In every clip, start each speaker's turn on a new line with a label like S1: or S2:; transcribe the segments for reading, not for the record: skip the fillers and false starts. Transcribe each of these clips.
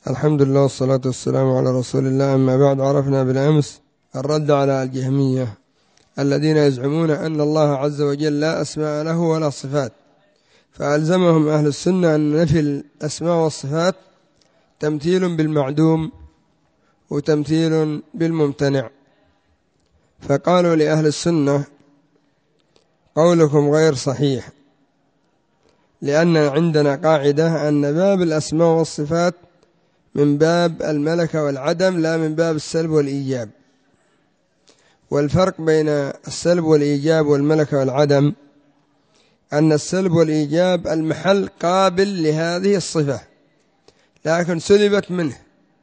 S1: الحمد لله والصلاة والسلام على رسول الله. أما بعد، عرفنا بالأمس الرد على الجهمية الذين يزعمون أن الله عز وجل لا أسماء له ولا صفات، فألزمهم أهل السنة أن نفي الأسماء والصفات تمثيل بالمعدوم وتمثيل بالممتنع. فقالوا لأهل السنة: قولكم غير صحيح، لأن عندنا قاعدة أن باب الأسماء والصفات من باب الملكة والعدم، لا من باب السلب والإيجاب. والفرق بين السلب والإيجاب والملكة والعدم أن السلب والإيجاب المحل قابل لهذه الصفة لكن سلبت منه،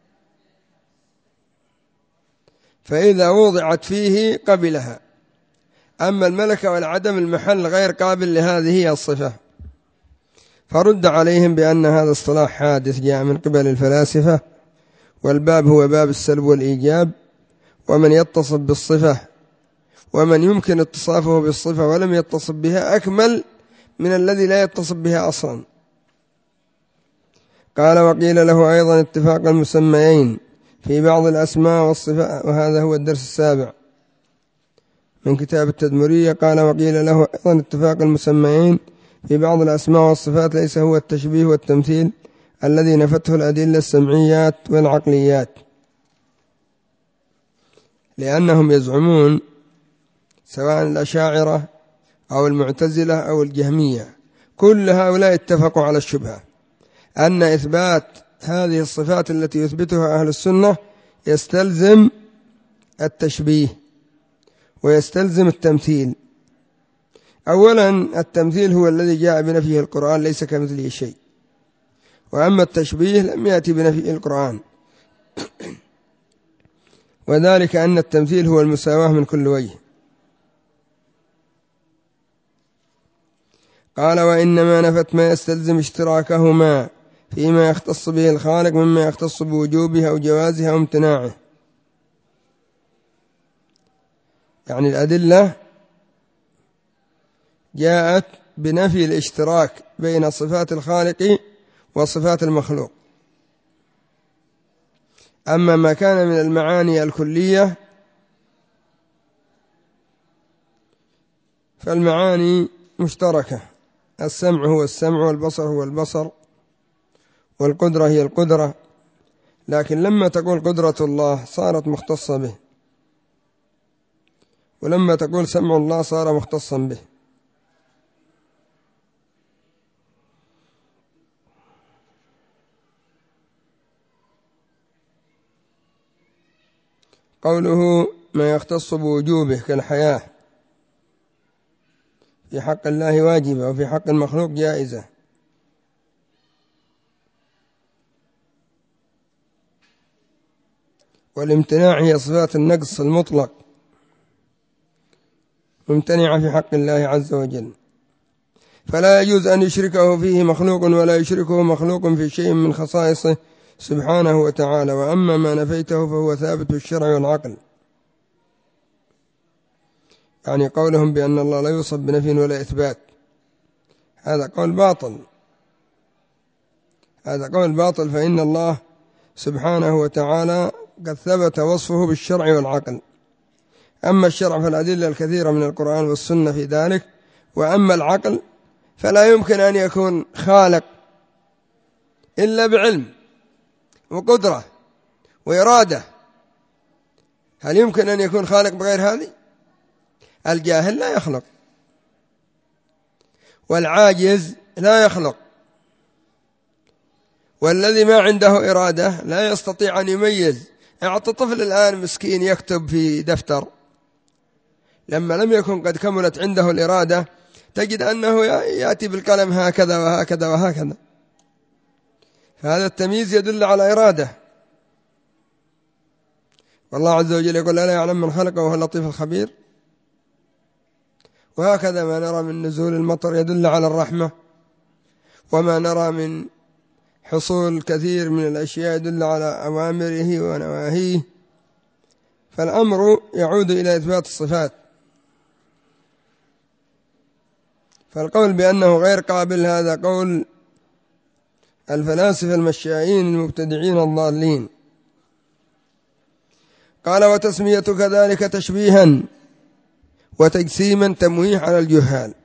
S1: فإذا وضعت فيه قبلها. أما الملكة والعدم المحل غير قابل لهذه الصفة. فرد عليهم بأن هذا اصطلاح حادث جاء من قبل الفلاسفة، والباب هو باب السلب والإيجاب، ومن يتصف بالصفة ومن يمكن اتصافه بالصفة ولم يتصف بها أكمل من الذي لا يتصف بها أصلا. قال: وقيل له أيضا اتفاق المسميين في بعض الأسماء والصفات. وهذا هو الدرس السابع من كتاب التدمرية. قال: وقيل له أيضا اتفاق المسميين في بعض الأسماء والصفات ليس هو التشبيه والتمثيل الذي نفته الأدلة السمعيات والعقليات، لأنهم يزعمون سواء الأشاعرة أو المعتزلة أو الجهمية كل هؤلاء اتفقوا على الشبهة أن إثبات هذه الصفات التي يثبتها أهل السنة يستلزم التشبيه ويستلزم التمثيل. أولا، التمثيل هو الذي جاء بنفيه القرآن، ليس كمثله شيء. وأما التشبيه لم يأتي بنفيه القرآن، وذلك أن التمثيل هو المساواة من كل وجه. قال: وإنما نفت ما يستلزم اشتراكهما فيما يختص به الخالق مما يختص بوجوبه أو جوازه أو امتناعه. يعني الأدلة جاءت بنفي الاشتراك بين صفات الخالق وصفات المخلوق. أما ما كان من المعاني الكلية فالمعاني مشتركة، السمع هو السمع، والبصر هو البصر، والقدرة هي القدرة. لكن لما تقول قدرة الله صارت مختصة به، ولما تقول سمع الله صار مختصا به. قوله ما يختص بوجوبه كالحياة في حق الله واجبة وفي حق المخلوق جائزة. والامتناع هي صفات النقص المطلق ممتنعة في حق الله عز وجل، فلا يجوز أن يشركه فيه مخلوق ولا يشركه مخلوق في شيء من خصائصه سبحانه وتعالى. وأما ما نفيته فهو ثابت بالشرع والعقل. يعني قولهم بأن الله لا يوصف بنفي ولا إثبات هذا قول باطل، هذا قول باطل، فإن الله سبحانه وتعالى قد ثبت وصفه بالشرع والعقل. أما الشرع فالأدلة الكثيرة من القرآن والسنة في ذلك، وأما العقل فلا يمكن أن يكون خالق إلا بعلم وقدرة وإرادة. هل يمكن أن يكون خالق بغير هذه؟ الجاهل لا يخلق، والعاجز لا يخلق، والذي ما عنده إرادة لا يستطيع أن يميز. أعطى طفل الآن مسكين يكتب في دفتر، لما لم يكن قد كملت عنده الإرادة تجد أنه يأتي بالقلم هكذا وهكذا وهكذا، فهذا التمييز يدل على إرادة. والله عز وجل يقول: ألا يعلم من خلق وهو اللطيف الخبير. وهكذا ما نرى من نزول المطر يدل على الرحمة، وما نرى من حصول كثير من الأشياء يدل على أوامره ونواهيه. فالأمر يعود إلى إثبات الصفات. فالقول بأنه غير قابل هذا قول الفلاسفة المشائين المبتدعين الضالين. قال وتسمية كذلك تشبيها وتجسيما تمويه على الجهال.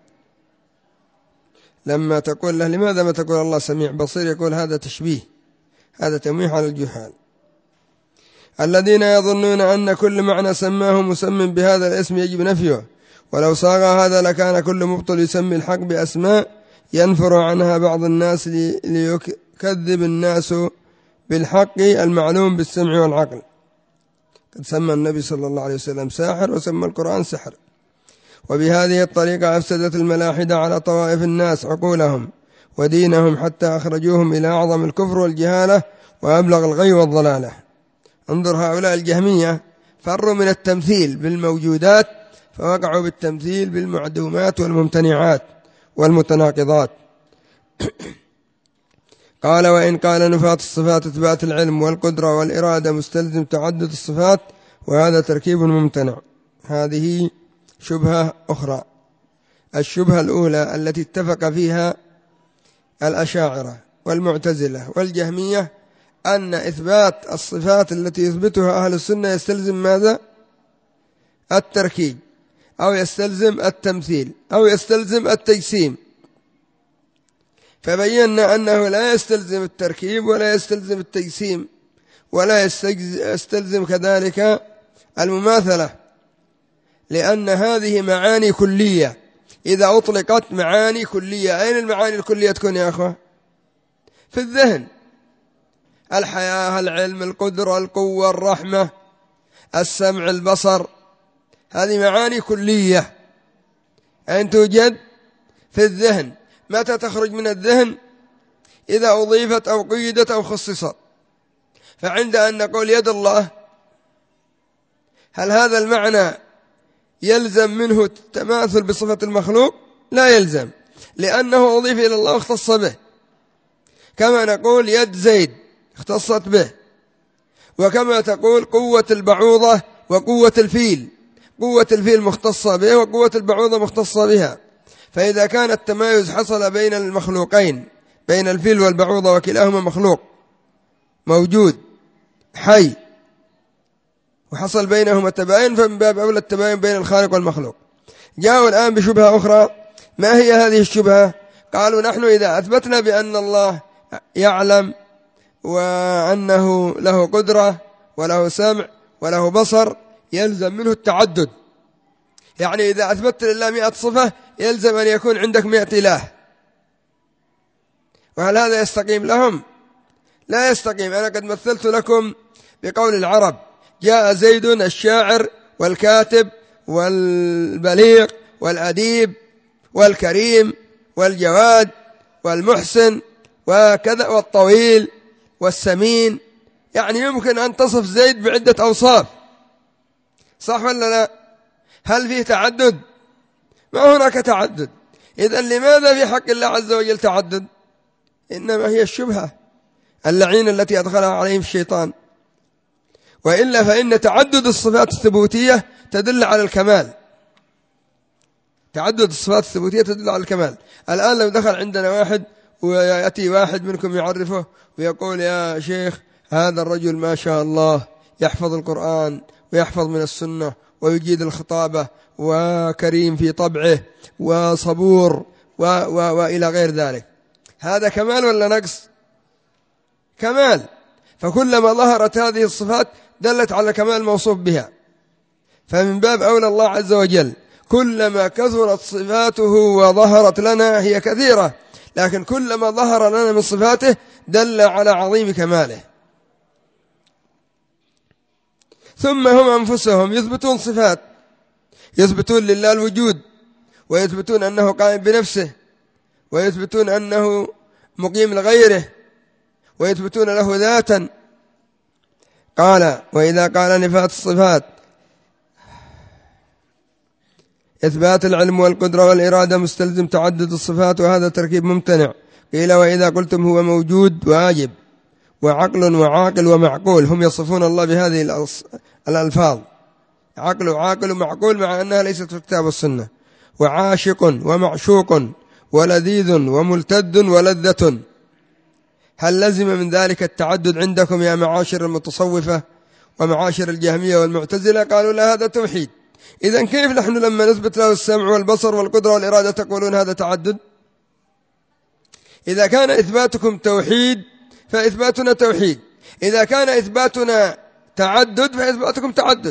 S1: لما تقول له لماذا ما تقول الله سميع بصير، يقول هذا تشبيه، هذا تمويه على الجهال. الذين يظنون أن كل معنى سماه مسمى بهذا الاسم يجب نفيه، ولو صاغ هذا لكان كل مبطل يسمي الحق بأسماء ينفر عنها بعض الناس ليكذب الناس بالحق المعلوم بالسمع والعقل. قد سمى النبي صلى الله عليه وسلم ساحر وسمى القرآن سحر. وبهذه الطريقة أفسدت الملاحدة على طوائف الناس عقولهم ودينهم حتى أخرجوهم إلى أعظم الكفر والجهالة وأبلغ الغي والضلالة. انظر هؤلاء الجهمية فروا من التمثيل بالموجودات فوقعوا بالتمثيل بالمعدومات والممتنعات والمتناقضات. قال وإن قال نفاة الصفات إثبات العلم والقدرة والإرادة مستلزم تعدد الصفات، وهذا تركيب ممتنع. هذه شبهة أخرى. الشبهة الأولى التي اتفق فيها الأشاعرة والمعتزلة والجهمية أن إثبات الصفات التي يثبتها أهل السنة يستلزم ماذا؟ التركيب، أو يستلزم التمثيل، أو يستلزم التجسيم. فبينا أنه لا يستلزم التركيب ولا يستلزم التجسيم ولا يستلزم كذلك المماثلة، لأن هذه معاني كلية. إذا أطلقت معاني كلية، أين المعاني الكلية تكون يا أخوة؟ في الذهن. الحياة، العلم، القدرة، القوة، الرحمة، السمع، البصر، هذه معاني كلية. أين توجد؟ في الذهن. متى تخرج من الذهن؟ إذا أضيفت أو قيدت أو خصصت. فعند أن نقول يد الله، هل هذا المعنى يلزم منه التماثل بصفة المخلوق؟ لا يلزم، لأنه أضيف إلى الله واختص به. كما نقول يد زيد اختصت به، وكما تقول قوة البعوضة وقوة الفيل، قوة الفيل مختصة به وقوة البعوضة مختصة بها. فإذا كان التمايز حصل بين المخلوقين، بين الفيل والبعوضة وكلاهما مخلوق موجود حي، وحصل بينهما التباين، فمن باب أولى التباين بين الخالق والمخلوق. جاءوا الآن بشبهة أخرى. ما هي هذه الشبهة؟ قالوا نحن إذا أثبتنا بأن الله يعلم وأنه له قدرة وله سمع وله بصر يلزم منه التعدد. يعني إذا أثبت لله 100 صفة يلزم أن يكون عندك 100 إله. وهل هذا يستقيم لهم؟ لا يستقيم. أنا قد مثلت لكم بقول العرب: جاء زيد الشاعر والكاتب والبليغ والأديب والكريم والجواد والمحسن وكذا والطويل والسمين. يعني يمكن أن تصف زيد بعدة أوصاف، صح ولا لا؟ هل فيه تعدد؟ ما هناك تعدد. إذن لماذا في حق الله عز وجل تعدد؟ إنما هي الشبهة اللعينة التي أدخلها عليهم الشيطان. وإلا فإن تعدد الصفات الثبوتية تدل على الكمال. تعدد الصفات الثبوتية تدل على الكمال. الآن لو دخل عندنا واحد ويأتي واحد منكم يعرفه ويقول: يا شيخ هذا الرجل ما شاء الله يحفظ القرآن ويحفظ من السنة ويجيد الخطابة وكريم في طبعه وصبور وإلى غير ذلك، هذا كمال ولا نقص؟ كمال. فكلما ظهرت هذه الصفات دلت على كمال الموصوف بها. فمن باب أولى الله عز وجل كلما كثرت صفاته وظهرت لنا، هي كثيرة، لكن كلما ظهر لنا من صفاته دل على عظيم كماله. ثم هم أنفسهم يثبتون صفات، يثبتون لله الوجود، ويثبتون أنه قائم بنفسه، ويثبتون أنه مقيم لغيره، ويثبتون له ذاتا. قال: وإذا قال نفاة الصفات إثبات العلم والقدرة والإرادة مستلزم تعدد الصفات، وهذا تركيب ممتنع. قيل: وإذا قلتم هو موجود واجب وعقل وعاقل ومعقول، هم يصفون الله بهذه الألفاظ: عقل وعاقل ومعقول، مع أنها ليست في الكتاب والسنة. وعاشق ومعشوق ولذيذ وملتد ولذة، هل لزم من ذلك التعدد عندكم يا معاشر المتصوفة ومعاشر الجهمية والمعتزلة؟ قالوا لا، هذا توحيد. إذن كيف نحن لما نثبت له السمع والبصر والقدرة والإرادة تقولون هذا تعدد؟ إذا كان إثباتكم توحيد فإثباتنا توحيد، إذا كان إثباتنا تعدد فإثباتكم تعدد،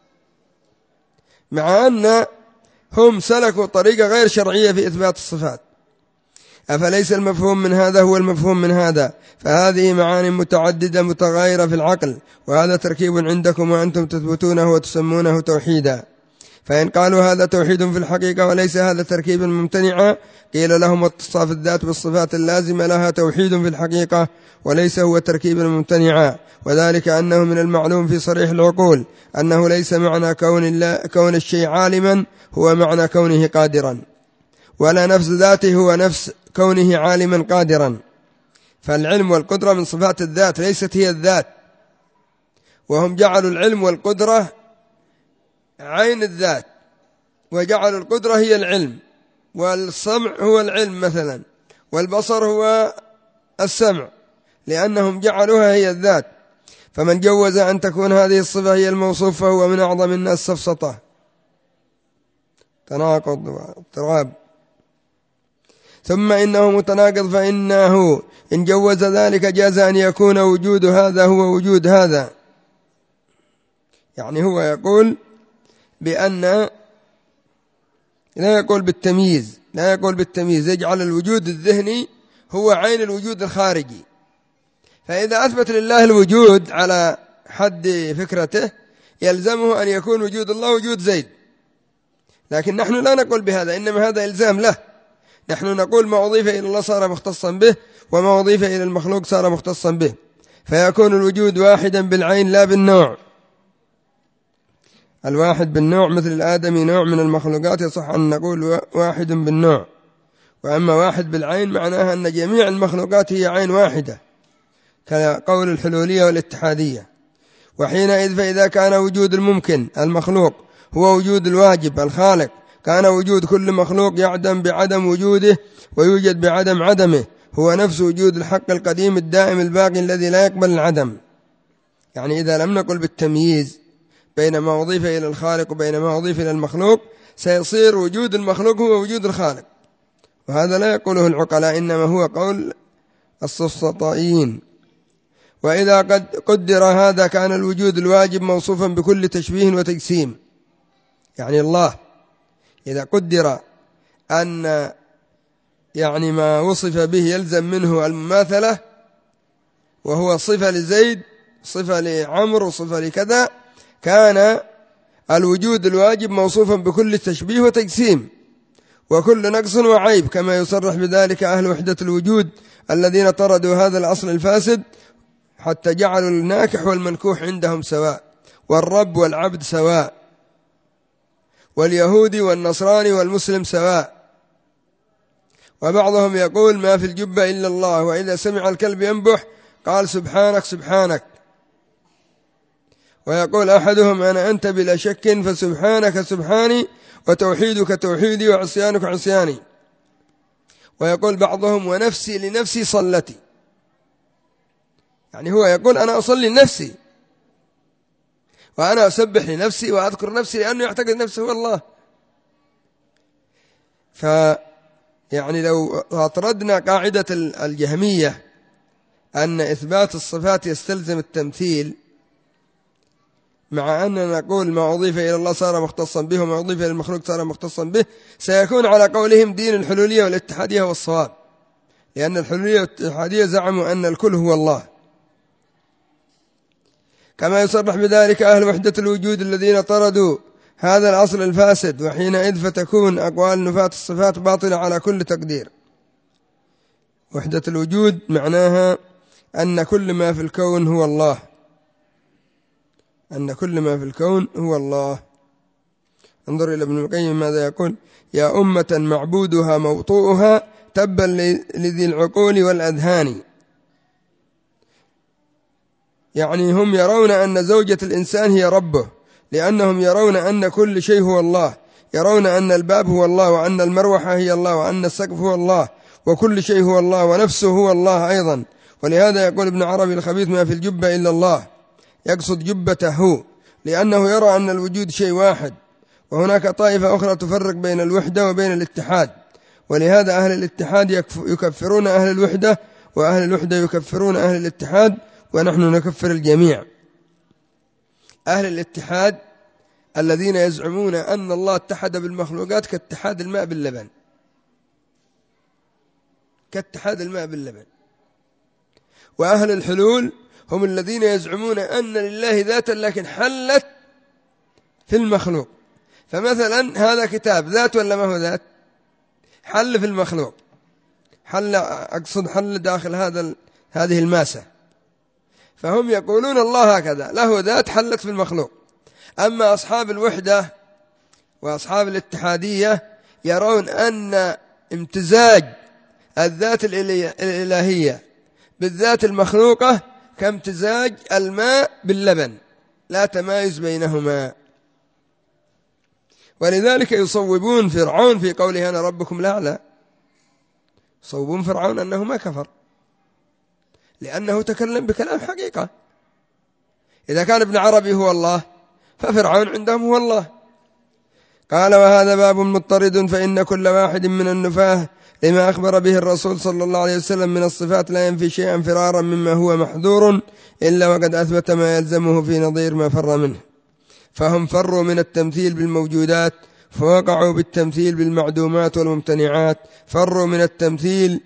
S1: مع أن هم سلكوا طريقة غير شرعية في إثبات الصفات. أفليس المفهوم من هذا هو المفهوم من هذا؟ فهذه معاني متعددة متغايرة في العقل، وهذا تركيب عندكم وأنتم تثبتونه وتسمونه توحيدا. فإن قالوا هذا توحيد في الحقيقة وليس هذا تركيبا ممتنعا، قيل لهم اتصاف الذات بالصفات اللازمة لها توحيد في الحقيقة وليس هو تركيبا ممتنعا، وذلك أنه من المعلوم في صريح العقول أنه ليس معنى كون الشيء عالما هو معنى كونه قادرا، ولا نفس ذاته هو نفس كونه عالما قادرا. فالعلم والقدرة من صفات الذات ليست هي الذات، وهم جعلوا العلم والقدرة عين الذات، وجعلوا القدرة هي العلم، والسمع هو العلم مثلا، والبصر هو السمع، لأنهم جعلوها هي الذات. فمن جوز أن تكون هذه الصفة هي الموصوف فهو من أعظم الناس سفسطة، تناقض واضطراب. ثم إنه متناقض، فإنه إن جوز ذلك جاز أن يكون وجود هذا هو وجود هذا. يعني هو يقول بأن لا يقول بالتمييز، يجعل الوجود الذهني هو عين الوجود الخارجي. فإذا أثبت لله الوجود على حد فكرته يلزمه أن يكون وجود الله وجود زيد، لكن نحن لا نقول بهذا، إنما هذا إلزام له. نحن نقول ما أضيف إلى الله صار مختصا به، وما أضيف إلى المخلوق صار مختصا به، فيكون الوجود واحدا بالعين لا بالنوع. الواحد بالنوع مثل الآدمي نوع من المخلوقات يصح أن نقول واحد بالنوع، وأما واحد بالعين معناها أن جميع المخلوقات هي عين واحدة كقول الحلولية والاتحادية. وحينئذ فإذا كان وجود الممكن المخلوق هو وجود الواجب الخالق، كان وجود كل مخلوق يعدم بعدم وجوده ويوجد بعدم عدمه هو نفس وجود الحق القديم الدائم الباقي الذي لا يقبل العدم. يعني إذا لم نقل بالتمييز بين ما أضيف إلى الخالق وبين ما أضيف إلى المخلوق سيصير وجود المخلوق هو وجود الخالق، وهذا لا يقوله العقلاء، إنما هو قول السفسطائيين. وإذا قد قدر هذا كان الوجود الواجب موصوفا بكل تشبيه وتجسيم. يعني الله إذا قدر أن يعني ما وصف به يلزم منه المماثلة، وهو صفة لزيد صفة لعمر وصفة لكذا، كان الوجود الواجب موصوفا بكل تشبيه وتجسيم وكل نقص وعيب، كما يصرح بذلك أهل وحدة الوجود الذين طردوا هذا الأصل الفاسد حتى جعلوا الناكح والمنكوح عندهم سواء، والرب والعبد سواء، واليهودي والنصراني والمسلم سواء. وبعضهم يقول ما في الجبة إلا الله، وإذا سمع الكلب ينبح قال سبحانك سبحانك. ويقول أحدهم أنا أنت بلا شك، فسبحانك سبحاني وتوحيدك توحيدي وعصيانك عصياني. ويقول بعضهم ونفسي لنفسي صلتي، يعني هو يقول أنا أصلي لنفسي وأنا أسبح لنفسي وأذكر نفسي لأنه يعتقد نفسه هو الله. يعني لو أطردنا قاعدة الجهمية أن إثبات الصفات يستلزم التمثيل، مع أننا نقول ما أضيف إلى الله صار مختصا به وما أضيف إلى المخلوق صار مختصا به، سيكون على قولهم دين الحلولية والاتحادية والصواب، لأن الحلولية والاتحادية زعموا أن الكل هو الله، كما يصرح بذلك أهل وحدة الوجود الذين طردوا هذا الأصل الفاسد. وحينئذ فتكون أقوال نفاة الصفات باطلة على كل تقدير. وحدة الوجود معناها أن كل ما في الكون هو الله، أن كل ما في الكون هو الله. انظر إلى ابن القيم ماذا يقول: يا أمة معبودها موطوءها تبا لذي العقول والأذهان. يعني هم يرون أن زوجة الإنسان هي ربه، لأنهم يرون أن كل شيء هو الله، يرون أن الباب هو الله، وأن المروحة هي الله، وأن السقف هو الله، وكل شيء هو الله، ونفسه هو الله أيضا، ولهذا يقول ابن عربي الخبيث: ما في الجبة إلا الله، يقصد جبته، لأنه يرى أن الوجود شيء واحد، وهناك طائفة أخرى تفرق بين الوحدة وبين الاتحاد، ولهذا أهل الاتحاد يكفرون أهل الوحدة، وأهل الوحدة يكفرون أهل الاتحاد، ونحن نكفر الجميع. أهل الاتحاد الذين يزعمون أن الله اتحد بالمخلوقات كاتحاد الماء باللبن، كاتحاد الماء باللبن. وأهل الحلول هم الذين يزعمون أن لله ذاتا لكن حلت في المخلوق. فمثلا هذا كتاب ذات ولا ما هو ذات؟ حل في المخلوق، حل، أقصد حل داخل هذه الماسة. فهم يقولون الله هكذا له ذات حلت في المخلوق. أما أصحاب الوحدة وأصحاب الاتحادية يرون أن امتزاج الذات الإلهية بالذات المخلوقة كامتزاج الماء باللبن، لا تمايز بينهما. ولذلك يصوبون فرعون في قوله أنا ربكم الأعلى، يصوبون فرعون أنه ما كفر، لأنه تكلم بكلام حقيقة. إذا كان ابن عربي هو الله ففرعون عندهم هو الله. قال: وهذا باب مضطرد، فإن كل واحد من النفاه لما أخبر به الرسول صلى الله عليه وسلم من الصفات لا ينفي شيئا فرارا مما هو محذور إلا وقد أثبت ما يلزمه في نظير ما فر منه. فهم فروا من التمثيل بالموجودات فوقعوا بالتمثيل بالمعدومات والممتنعات، فروا من التمثيل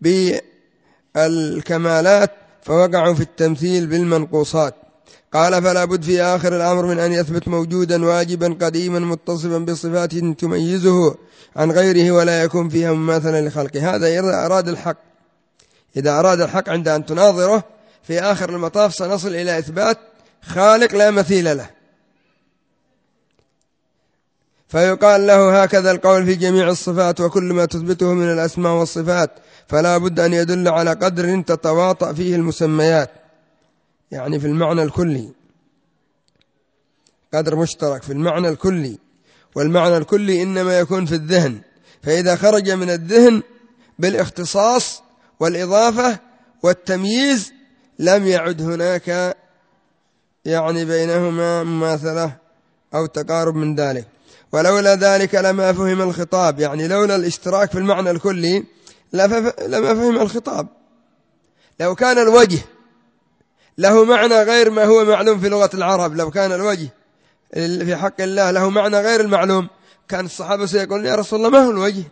S1: بالكمالات فوقعوا في التمثيل بالمنقوصات. قال: فلا بد في آخر الأمر من أن يثبت موجودا واجبا قديما متصفا بصفات تميزه عن غيره ولا يكون فيها مماثلا لخلقه. هذا إذا أراد الحق، إذا أراد الحق عند أن تناظره في آخر المطاف سنصل إلى إثبات خالق لا مثيل له، فيقال له هكذا القول في جميع الصفات وكل ما تثبته من الأسماء والصفات، فلا بد أن يدل على قدر تتواطأ فيه المسميات، يعني في المعنى الكلي، قدر مشترك في المعنى الكلي. والمعنى الكلي إنما يكون في الذهن، فإذا خرج من الذهن بالاختصاص والإضافة والتمييز لم يعد هناك يعني بينهما مماثلة أو تقارب من ذلك. ولولا ذلك لما فهم الخطاب، يعني لولا الاشتراك في المعنى الكلي لما فهم الخطاب. لو كان الوجه له معنى غير ما هو معلوم في لغة العرب، لو كان الوجه في حق الله له معنى غير المعلوم كان الصحابة سيقولون يا رسول الله ما هو الوجه؟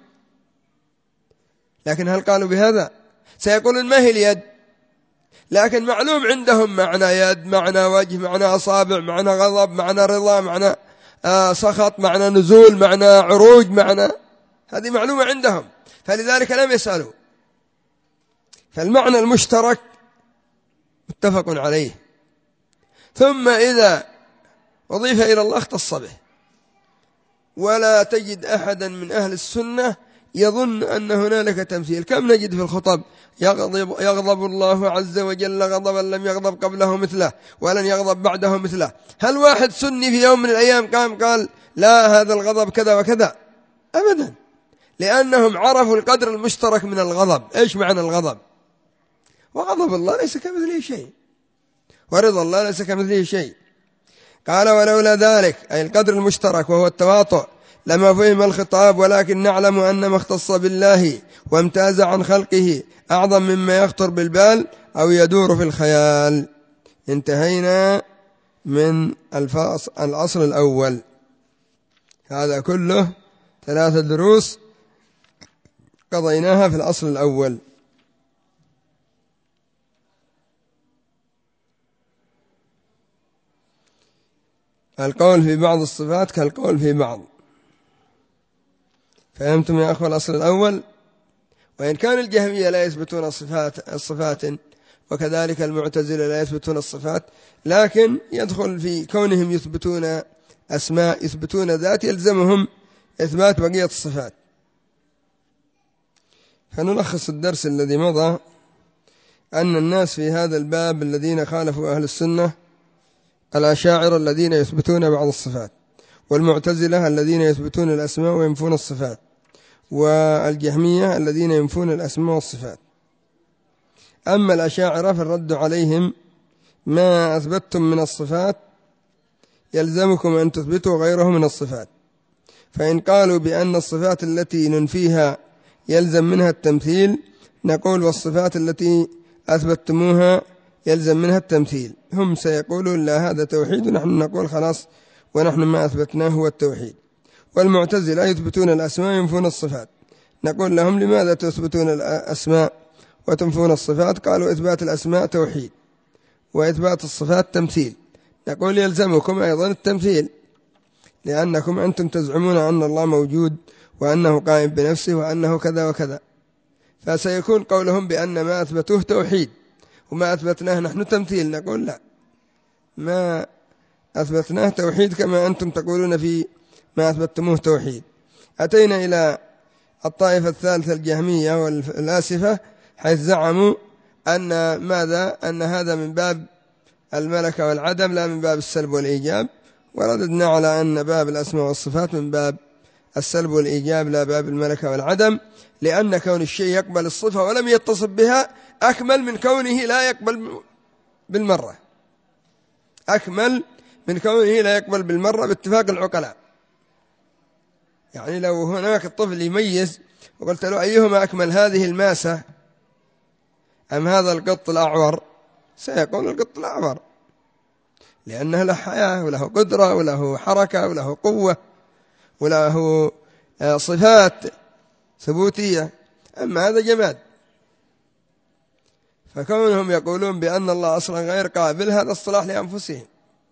S1: لكن هل قالوا بهذا؟ سيقولون ما هي اليد؟ لكن معلوم عندهم معنى يد، معنى وجه، معنى أصابع، معنى غضب، معنى رضا، معنى سخط، معنى نزول، معنى عروج، معنى، هذه معلومة عندهم، فلذلك لم يسألوا. فالمعنى المشترك متفق عليه، ثم إذا أضيف إلى الله اختص به. ولا تجد أحدا من أهل السنة يظن أن هنالك تمثيل. كم نجد في الخطب يغضب الله عز وجل غضبا لم يغضب قبله مثله ولن يغضب بعده مثله. هل واحد سني في يوم من الأيام قال لا هذا الغضب كذا وكذا؟ أبدا، لأنهم عرفوا القدر المشترك من الغضب. إيش معنى الغضب؟ وغضب الله ليس كمثله شيء، ورضا الله ليس كمثله شيء. قال: ولولا ذلك أي القدر المشترك وهو التواطؤ لما فهم الخطاب، ولكن نعلم أن ما اختص بالله وامتاز عن خلقه أعظم مما يخطر بالبال أو يدور في الخيال. انتهينا من الأصل الأول. هذا كله 3 دروس قضيناها في الأصل الأول. القول في بعض الصفات كالقول في بعض. فهمتم يا أخوة الأصل الأول؟ وإن كان الجهمية لا يثبتون الصفات وكذلك المعتزلة لا يثبتون الصفات، لكن يدخل في كونهم يثبتون أسماء، يثبتون ذات، يلزمهم إثبات بقية الصفات. فنلخص الدرس الذي مضى أن الناس في هذا الباب الذين خالفوا أهل السنة الأشاعرة الذين يثبتون بعض الصفات، والمعتزلة الذين يثبتون الأسماء وينفون الصفات، والجهمية الذين ينفون الأسماء والصفات. أما الأشاعرة فالرد عليهم: ما أثبتتم من الصفات يلزمكم أن تثبتوا غيره من الصفات. فإن قالوا بأن الصفات التي ننفيها يلزم منها التمثيل، نقول: والصفات التي أثبتتموها يلزم منها التمثيل. هم سيقولون: لا، هذا توحيد، ونحن نقول: خلاص، ونحن ما أثبتناه هو التوحيد. والمعتزلة يثبتون الأسماء ينفون الصفات، نقول لهم: لماذا تثبتون الأسماء وتنفون الصفات؟ قالوا: إثبات الأسماء توحيد وإثبات الصفات تمثيل. نقول: يلزمكم أيضا التمثيل، لأنكم أنتم تزعمون أن الله موجود وأنه قائم بنفسه وأنه كذا وكذا، فسيكون قولهم بأن ما أثبتوه توحيد وما أثبتناه نحن تمثيل. نقول: لا، ما أثبتناه توحيد كما أنتم تقولون في ما أثبتموه توحيد. أتينا إلى الطائفة الثالثة الجهمية والفلاسفة، حيث زعموا أن هذا من باب الملكة والعدم لا من باب السلب والإيجاب، ورددنا على أن باب الأسماء والصفات من باب السلب والإيجاب لا باب الملكة والعدم، لأن كون الشيء يقبل الصفة ولم يتصف بها أكمل من كونه لا يقبل بالمرة، أكمل من كونه لا يقبل بالمرة باتفاق العقلاء. يعني لو هناك الطفل يميز وقلت له: أيهما أكمل، هذه الماسة أم هذا القط الأعور؟ سيقول: القط الأعور، لأنه له حياة وله قدرة وله حركة وله قوة وله صفات ثبوتية، أما هذا جماد. فكونهم يقولون بأن الله أصلا غير قابل، هذا اصطلاح لأنفسهم،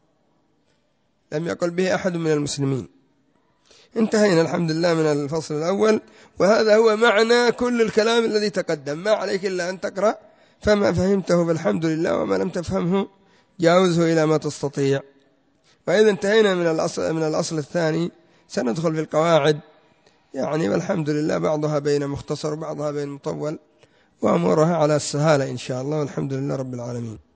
S1: لم يقل به أحد من المسلمين. انتهينا الحمد لله من الفصل الأول، وهذا هو معنى كل الكلام الذي تقدم. ما عليك إلا أن تقرأ، فما فهمته فالحمد لله، وما لم تفهمه جاوزه إلى ما تستطيع. وإذا انتهينا من الأصل الثاني سندخل في القواعد، يعني والحمد لله بعضها بين مختصر وبعضها بين مطول، وأمورها على السهالة إن شاء الله، والحمد لله رب العالمين.